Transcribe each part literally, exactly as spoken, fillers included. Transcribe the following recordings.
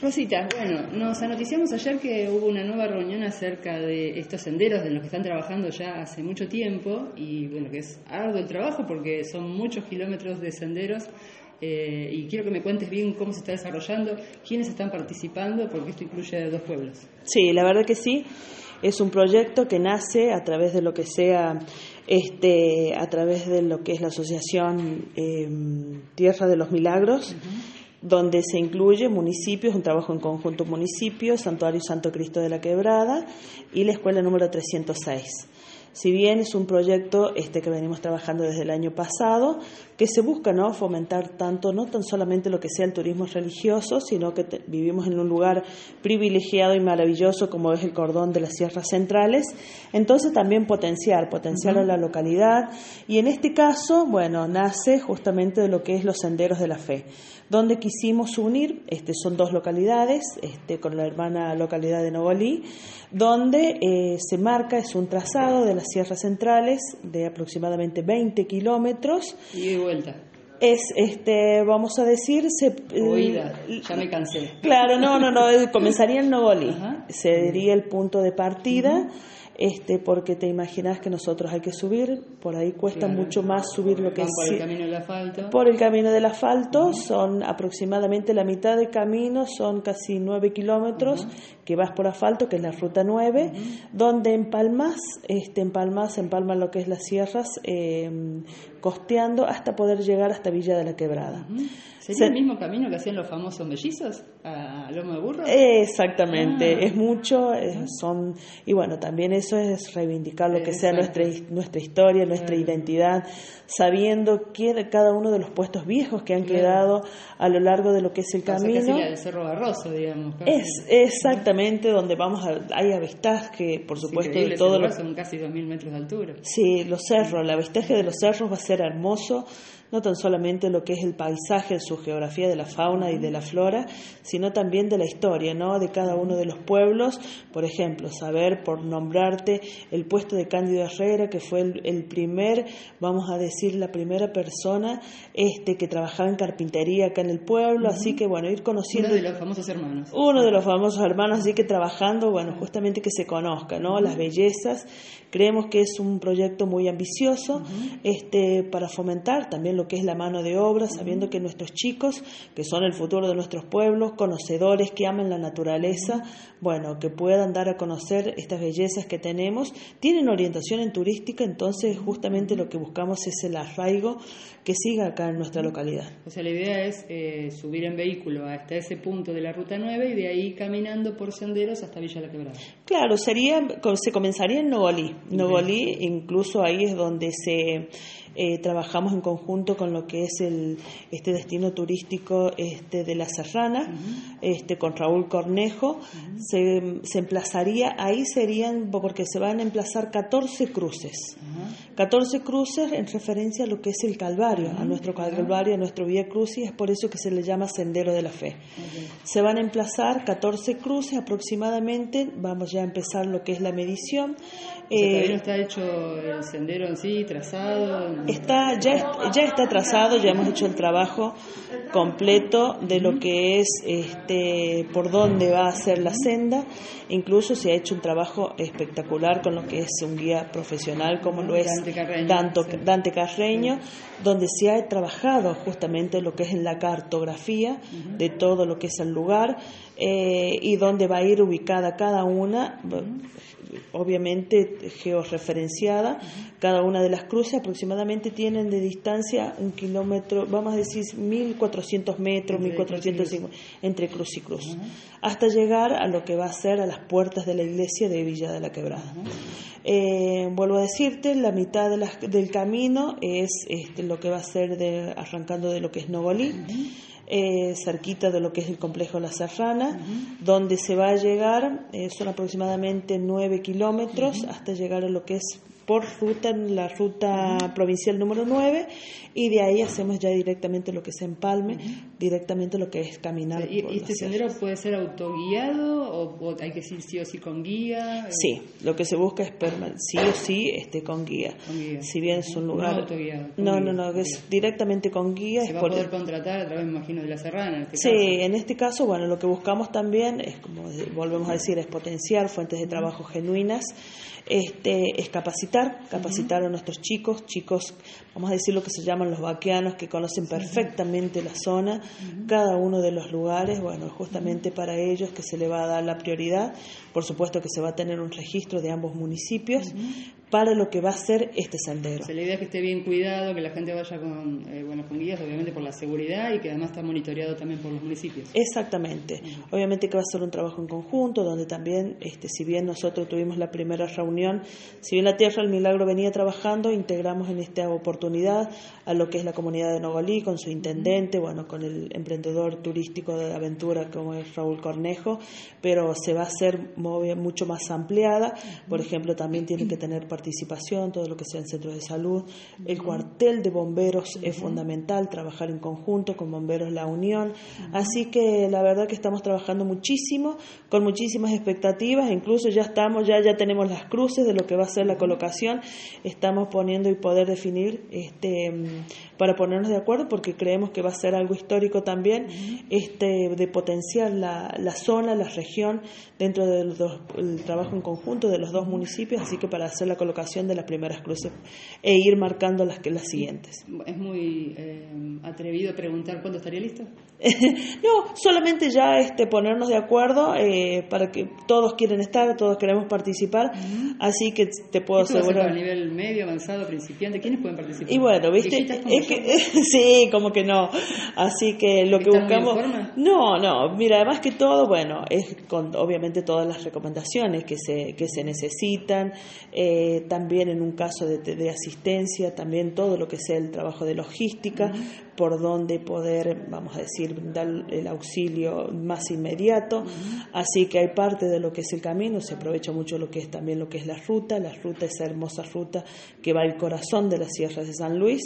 Rosita, bueno, nos anoticiamos ayer que hubo una nueva reunión acerca de estos senderos en los que están trabajando ya hace mucho tiempo y bueno, que es arduo el trabajo porque son muchos kilómetros de senderos eh, y quiero que me cuentes bien cómo se está desarrollando, quiénes están participando, porque esto incluye a dos pueblos. Sí, la verdad que sí, es un proyecto que nace a través de lo que sea, este, a través de lo que es la asociación eh, Tierra de los Milagros, uh-huh. donde se incluye municipios, un trabajo en conjunto municipios, Santuario Santo Cristo de la Quebrada y la escuela número trescientos seis. Si bien es un proyecto este que venimos trabajando desde el año pasado, que se busca no fomentar tanto, no tan solamente lo que sea el turismo religioso, sino que te, vivimos en un lugar privilegiado y maravilloso como es el cordón de las Sierras Centrales, entonces también potenciar, potenciar uh-huh. a la localidad, y en este caso, bueno, nace justamente de lo que es los senderos de la fe, donde quisimos unir, este, son dos localidades, este, con la hermana localidad de Nogolí, donde eh, se marca, es un trazado de las Sierras Centrales de aproximadamente veinte kilómetros. Y de vuelta. Es, este, vamos a decir... Se, Oída, eh, ya me cansé. Claro, no, no, no, comenzaría en Nogolí, uh-huh. sería el punto de partida. Uh-huh. Este, porque te imaginas que nosotros hay que subir, por ahí cuesta claro. mucho más subir lo que es... Por el camino del asfalto. Por el camino del asfalto, uh-huh. son aproximadamente la mitad de camino, son casi nueve kilómetros, uh-huh. que vas por asfalto, que es la ruta nueve, uh-huh. donde empalmas, este, empalmas, empalman lo que es las sierras, eh, costeando hasta poder llegar hasta Villa de la Quebrada. Uh-huh. ¿Sería Se, el mismo camino que hacían los famosos mellizos a Lomo de Burro? Exactamente, ah. es mucho, eh, son, y bueno, también eso es reivindicar lo que sea nuestra, nuestra historia, nuestra claro. identidad, sabiendo que cada uno de los puestos viejos que han claro. quedado a lo largo de lo que es el camino. O sea, casi la del Cerro Barroso, digamos. Casi. Es exactamente ¿no? donde vamos a, hay avistaje, por supuesto, sí, de todo lo... Son casi dos mil metros de altura. Sí, los cerros, el avistaje de los cerros va a ser hermoso, no tan solamente lo que es el paisaje, su geografía de la fauna y de la flora, sino también de la historia, ¿no? De cada uno de los pueblos. Por ejemplo, saber, por nombrarte, el puesto de Cándido Herrera, que fue el, el primer, vamos a decir, la primera persona este, que trabajaba en carpintería acá en el pueblo, uh-huh. así que bueno, ir conociendo... Uno de los famosos hermanos. Uno de los famosos hermanos, así que trabajando, bueno, justamente que se conozca, ¿no? Uh-huh. Las bellezas. Creemos que es un proyecto muy ambicioso, uh-huh. este, para fomentar también lo que es la mano de obra, sabiendo que nuestros chicos, que son el futuro de nuestros pueblos, conocedores, que aman la naturaleza, bueno, que puedan dar a conocer estas bellezas que tenemos, tienen orientación en turística, entonces justamente lo que buscamos es el arraigo que siga acá en nuestra localidad. O sea, la idea es eh, subir en vehículo hasta ese punto de la Ruta nueve y de ahí caminando por senderos hasta Villa La Quebrada. Claro, sería, se comenzaría en Nogolí. Nogolí, incluso ahí es donde se... Eh, trabajamos en conjunto con lo que es el este destino turístico este de La Serrana, uh-huh. este con Raúl Cornejo, uh-huh. se, se emplazaría, ahí serían, porque se van a emplazar catorce cruces, uh-huh. catorce cruces en referencia a lo que es el Calvario, uh-huh. a nuestro Calvario, a nuestro Vía Crucis, es por eso que se le llama Sendero de la Fe. Uh-huh. Se van a emplazar catorce cruces aproximadamente, vamos ya a empezar lo que es la medición. O sea, todavía no está hecho el sendero en sí, trazado. Está, ya, ya está trazado, ya hemos hecho el trabajo completo de lo que es este por dónde va a ser la senda, incluso se ha hecho un trabajo espectacular con lo que es un guía profesional como lo es Dante Carreño, Dante, sí. Dante Carreño, sí. donde se ha trabajado justamente lo que es en la cartografía uh-huh. de todo lo que es el lugar eh, y dónde va a ir ubicada cada una, uh-huh. obviamente georreferenciada, uh-huh. cada una de las cruces aproximadamente tienen de distancia un kilómetro, vamos a decir mil cuatrocientos metros, mil cuatrocientos cincuenta entre cruz y cruz, uh-huh. hasta llegar a lo que va a ser a las puertas de la iglesia de Villa de la Quebrada. Uh-huh. Eh, vuelvo a decirte, la mitad de la, del camino es este, lo que va a ser de, arrancando de lo que es Nogolí, uh-huh. Eh, cerquita de lo que es el complejo La Serrana, uh-huh. donde se va a llegar, eh, son aproximadamente nueve kilómetros uh-huh. hasta llegar a lo que es por ruta, la ruta uh-huh. provincial número nueve, y de ahí hacemos ya directamente lo que es Empalme, uh-huh. directamente lo que es caminar. ¿Y, y este sendero puede ser autoguiado o, o hay que ir sí o sí con guía? Sí, lo que se busca es perma- sí o sí este, con guía. Con guía. Si bien es un lugar... No autoguiado. No, guía, no, no, guía. es directamente con guía. Se es va por... a poder contratar a través, me imagino, de la Serrana en este Sí, caso. en este caso, bueno, lo que buscamos también es, como volvemos a decir, es potenciar fuentes de trabajo genuinas, este, es capacitar, capacitar uh-huh. a nuestros chicos, chicos, vamos a decir lo que se llaman los vaqueanos, que conocen perfectamente la zona, uh-huh. cada uno de los lugares, bueno, justamente uh-huh. para ellos que se le va a dar la prioridad, por supuesto que se va a tener un registro de ambos municipios, uh-huh. para lo que va a ser este sendero. O sea, la idea es que esté bien cuidado, que la gente vaya con, eh, bueno, con guías, obviamente por la seguridad y que además está monitoreado también por los municipios. Exactamente. Uh-huh. Obviamente que va a ser un trabajo en conjunto, donde también, este, si bien nosotros tuvimos la primera reunión, si bien la Tierra del Milagro venía trabajando, integramos en esta oportunidad a lo que es la comunidad de Nogolí, con su intendente, uh-huh. bueno, con el emprendedor turístico de aventura como es Raúl Cornejo, pero se va a hacer mucho más ampliada. Uh-huh. Por ejemplo, también tiene que tener participación, todo lo que sea en centros de salud. El cuartel de bomberos uh-huh. es fundamental, trabajar en conjunto con Bomberos La Unión. Uh-huh. Así que la verdad que estamos trabajando muchísimo, con muchísimas expectativas, incluso ya estamos, ya, ya tenemos las cruces de lo que va a ser la colocación, estamos poniendo y poder definir este para ponernos de acuerdo, porque creemos que va a ser algo histórico también, uh-huh. este de potenciar la, la zona, la región, dentro del dos, el trabajo en conjunto de los dos municipios, así que para hacer la colocación de las primeras cruces e ir marcando las, las siguientes. ¿Es muy eh, atrevido preguntar cuándo estaría listo? No, solamente ya este ponernos de acuerdo eh, para que todos quieren estar, todos queremos participar, uh-huh. así que te puedo ¿Esto asegurar. ¿A nivel medio, avanzado, principiante? ¿Quiénes pueden participar? Y bueno, viste, es que, sí, como que no. Así que lo que buscamos. No, no, mira, además que todo, bueno, es con obviamente todas las recomendaciones que se que se necesitan, eh, también en un caso de, de asistencia, también todo lo que sea el trabajo de logística, uh-huh. por donde poder, vamos a decir, dar el auxilio más inmediato. Uh-huh. Así que hay parte de lo que es el camino, se aprovecha mucho lo que es también lo que es la ruta, la ruta, esa hermosa ruta que va al corazón de las sierras de San Luis.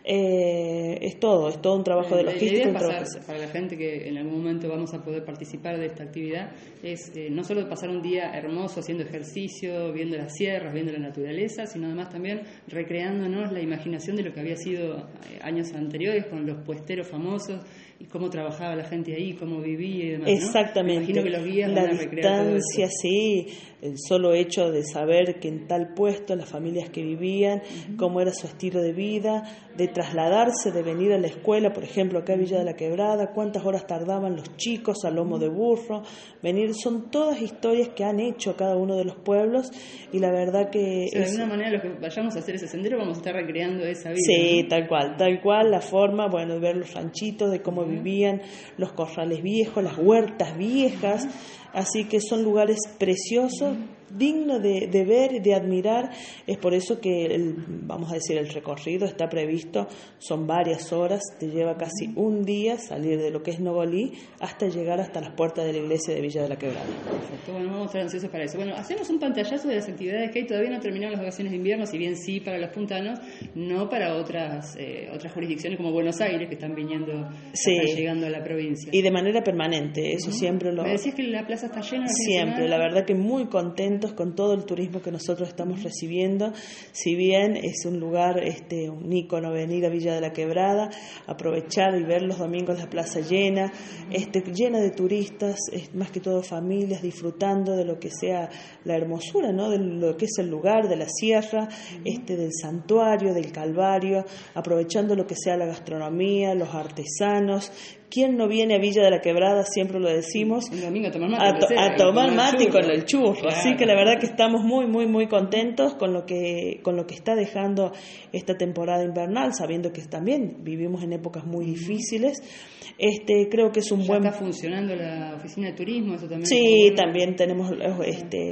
Eh, es todo, es todo un trabajo de logística. La idea pasar, para la gente que en algún momento vamos a poder participar de esta actividad, es eh, no solo pasar un día hermoso haciendo ejercicio, viendo las sierras, viendo la naturaleza, sino además también recreándonos la imaginación de lo que había sido eh, años anteriores con los puesteros famosos y cómo trabajaba la gente ahí, cómo vivía y demás, ¿no? Exactamente. Me imagino que los guías la van a recrear todo distancia, eso. sí, el solo hecho de saber que en tal puesto las familias que vivían, uh-huh. cómo era su estilo de vida, de trasladarse, de venir a la escuela, por ejemplo, acá a Villa de la Quebrada, cuántas horas tardaban los chicos a lomo de burro, venir, son todas historias que han hecho cada uno de los pueblos y la verdad que... O sea, es... de alguna manera los que vayamos a hacer ese sendero vamos a estar recreando esa vida. Sí, ¿no? tal cual, tal cual, la forma, bueno, de ver los ranchitos, de cómo uh-huh. vivían, los corrales viejos, las huertas viejas, uh-huh. así que son lugares preciosos, uh-huh. digno de, de ver, de admirar. Es por eso que, el, vamos a decir, el recorrido está previsto, son varias horas, te lleva casi un día salir de lo que es Nogolí hasta llegar hasta las puertas de la iglesia de Villa de la Quebrada. Perfecto, bueno, vamos a estar ansiosos para eso. Bueno, hacemos un pantallazo de las actividades que hay, todavía no terminaron las vacaciones de invierno, si bien sí para los puntanos, no para otras eh, otras jurisdicciones como Buenos Aires, que están viniendo, sí. están llegando a la provincia. Y de manera permanente, eso uh-huh. siempre lo... Me decías que la plaza está llena. Siempre, la verdad que muy contentos con todo el turismo que nosotros estamos recibiendo, si bien es un lugar, este, un ícono venir a Villa de la Quebrada, aprovechar y ver los domingos la plaza llena, este, llena de turistas, es más que todo familias disfrutando de lo que sea la hermosura, ¿no? De lo que es el lugar, de la sierra, este, del santuario, del Calvario, aprovechando lo que sea la gastronomía, los artesanos. ¿Quién no viene a Villa de la Quebrada? Siempre lo decimos. El domingo a tomar mate. A, to, a tomar mate y con el churro. Claro. Así que la verdad que estamos muy, muy, muy contentos con lo que con lo que está dejando esta temporada invernal, sabiendo que también vivimos en épocas muy difíciles. Este, creo que es un ya buen... está funcionando la oficina de turismo, eso también. Sí, también tenemos este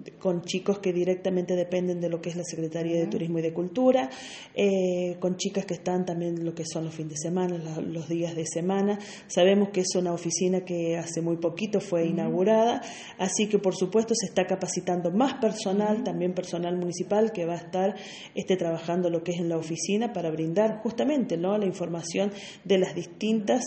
con chicos que directamente dependen de lo que es la Secretaría de Turismo y de Cultura, eh, con chicas que están también en lo que son los fines de semana, la, los días de semana. Sabemos que es una oficina que hace muy poquito fue uh-huh. inaugurada, así que por supuesto se está capacitando más personal, uh-huh. también personal municipal que va a estar este, trabajando lo que es en la oficina para brindar justamente, ¿no?, la información de las distintas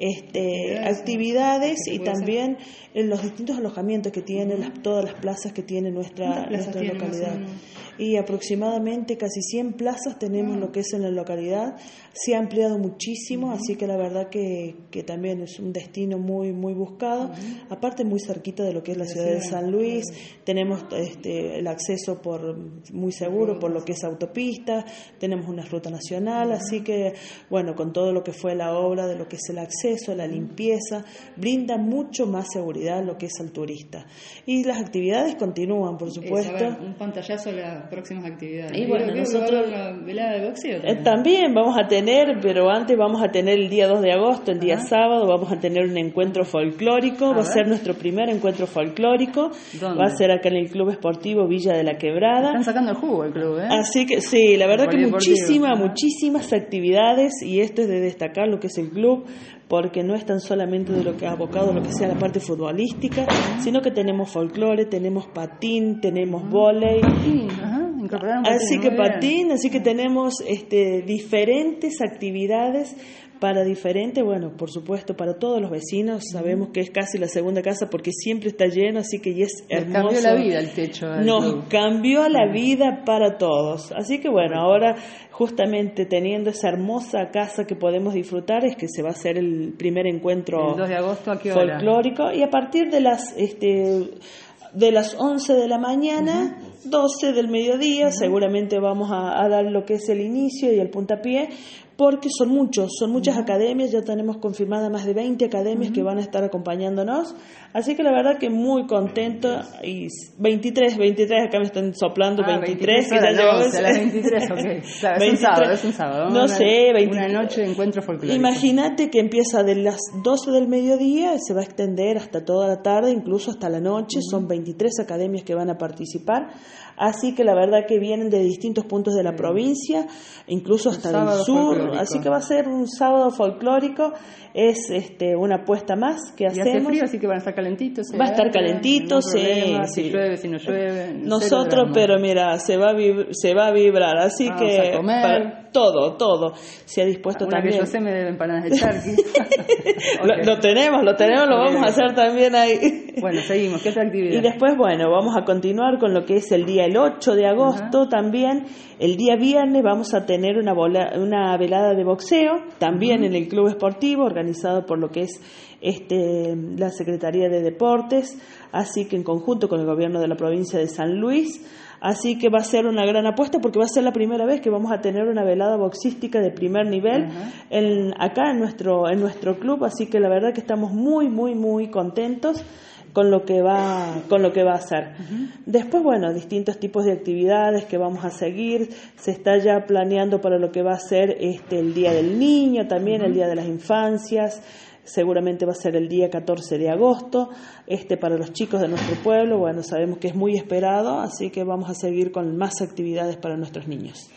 este, actividades y también en los distintos alojamientos que tienen las, todas las plazas que tiene nuestra, nuestra localidad. Y aproximadamente casi cien plazas tenemos uh-huh. lo que es en la localidad. Se ha ampliado muchísimo, uh-huh. así que la verdad que, que también es un destino muy muy buscado. Uh-huh. Aparte muy cerquita de lo que es la ciudad de San Luis, uh-huh. tenemos este, el acceso por muy seguro uh-huh. por lo que es autopista, tenemos una ruta nacional, uh-huh. así que bueno, con todo lo que fue la obra de lo que es el acceso, la limpieza, brinda mucho más seguridad lo que es al turista. Y las actividades continúan, por supuesto. Es, a ver, un pantallazo a las próximas actividades. Y bueno, creo nosotros que va a haber una velada de boxeo también. Eh, también vamos a tener, pero antes vamos a tener el día dos de agosto, el día Ajá. sábado, vamos a tener un encuentro folclórico, a va ver. a ser nuestro primer encuentro folclórico. ¿Dónde? Va a ser acá en el Club Esportivo Villa de la Quebrada. Están sacando el jugo el club, ¿eh? Así que sí, la verdad que muchísimas, muchísimas actividades, y esto es de destacar lo que es el club, porque no es tan solamente de lo que ha abocado lo que sea la parte futbolística, sino que tenemos folclore, tenemos patín, tenemos uh-huh. vóley. Uh-huh. Así que patín, así que tenemos este, diferentes actividades para diferentes, bueno, por supuesto, para todos los vecinos. Sabemos que es casi la segunda casa porque siempre está lleno, así que ya es hermoso. Nos cambió la vida el techo. Nos club. cambió la vida para todos. Así que bueno, ahora justamente teniendo esa hermosa casa que podemos disfrutar, es que se va a hacer el primer encuentro el dos de agosto, ¿a qué hora? Folclórico, y a partir de las este de las once de la mañana, uh-huh. doce del mediodía, uh-huh. seguramente vamos a, a dar lo que es el inicio y el puntapié, porque son muchos, son muchas uh-huh. academias, ya tenemos confirmadas más de veinte academias uh-huh. que van a estar acompañándonos, así que la verdad que muy contento. Y veintitrés, veintitrés, acá me están soplando, ah, veintitrés, veintitrés, que ya no, a las veintitrés, ok. Claro, es un sábado, es un sábado. No una, sé, veintitrés. Una noche de encuentro folclórico. Imagínate que empieza de las doce del mediodía y se va a extender hasta toda la tarde, incluso hasta la noche, uh-huh. son veintitrés academias que van a participar, así que la verdad que vienen de distintos puntos de la sí. provincia, incluso hasta del sur. Así que va a ser un sábado folclórico, es este una apuesta más que hacemos. Y hace frío, así que van a estar calentitos. Va a estar calentito, sí, problema, sí. Si llueve, si no llueve. Nosotros, pero mira, se va a vibrar, se va a vibrar, así Vamos que a comer. Para, todo, todo. Se ha dispuesto Una también. Que yo sé me deben empanadas de charqui. Okay. lo, lo tenemos, lo tenemos, lo vamos a hacer también ahí. Bueno, seguimos. ¿Qué otra actividad? Y después, bueno, vamos a continuar con lo que es el día el ocho de agosto uh-huh. también. El día viernes vamos a tener una, bola, una velada de boxeo, también uh-huh. en el Club Esportivo, organizado por lo que es este la Secretaría de Deportes, así que en conjunto con el gobierno de la provincia de San Luis. Así que va a ser una gran apuesta porque va a ser la primera vez que vamos a tener una velada boxística de primer nivel uh-huh. en, acá en nuestro en nuestro club, así que la verdad que estamos muy muy muy contentos con lo que va con lo que va a ser. Uh-huh. Después, bueno, distintos tipos de actividades que vamos a seguir, se está ya planeando para lo que va a ser este el Día del Niño, también uh-huh. el Día de las Infancias. Seguramente va a ser el día catorce de agosto, este para los chicos de nuestro pueblo. Bueno, sabemos que es muy esperado, así que vamos a seguir con más actividades para nuestros niños.